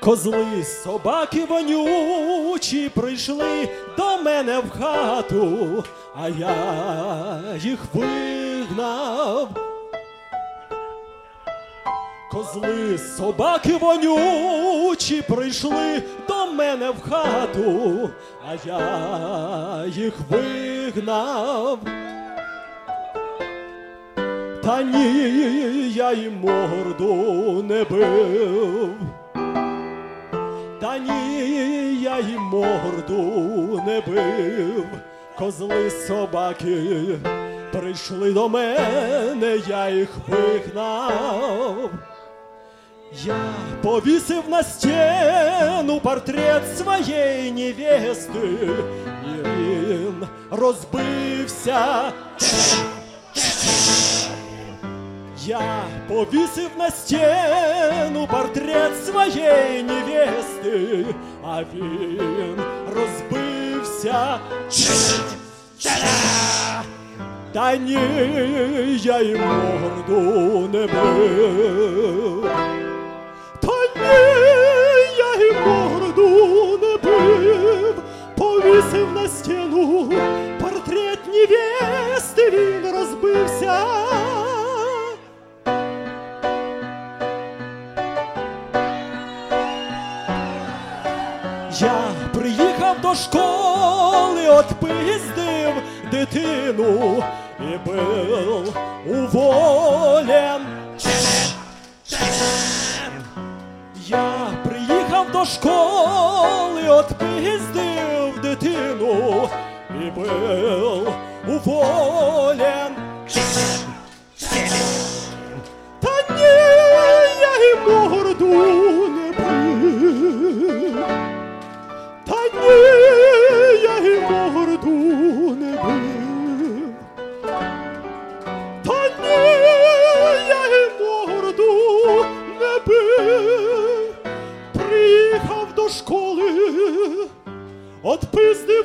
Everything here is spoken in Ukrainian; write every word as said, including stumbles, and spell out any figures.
Козли, собаки вонючі прийшли до мене в хату, а я їх вигнав. Козли, собаки вонючі прийшли до мене в хату, а я їх вигнав. Та ні, я їм морду не бив. Та ні, я їм морду не бив. Козли, собаки прийшли до мене, я їх вигнав. Я повісив на стіну портрет своєї невести, і він розбився. Я повісив на стіну портрет своєї невести, а він розбився. Та ні, я їм морду не бив. Та ні, я їм морду не бив. Повісив на стіну портрет невести, він розбився. Я приїхав до школи, отпиздив дитину і був уволен. Я приїхав до школи, отпиздив дитину і був уволен. Та ні, я їм морду не бив. Та ні, я їм морду не бив. Та ні, я їм морду не бив. Приїхав до школи, отпиздив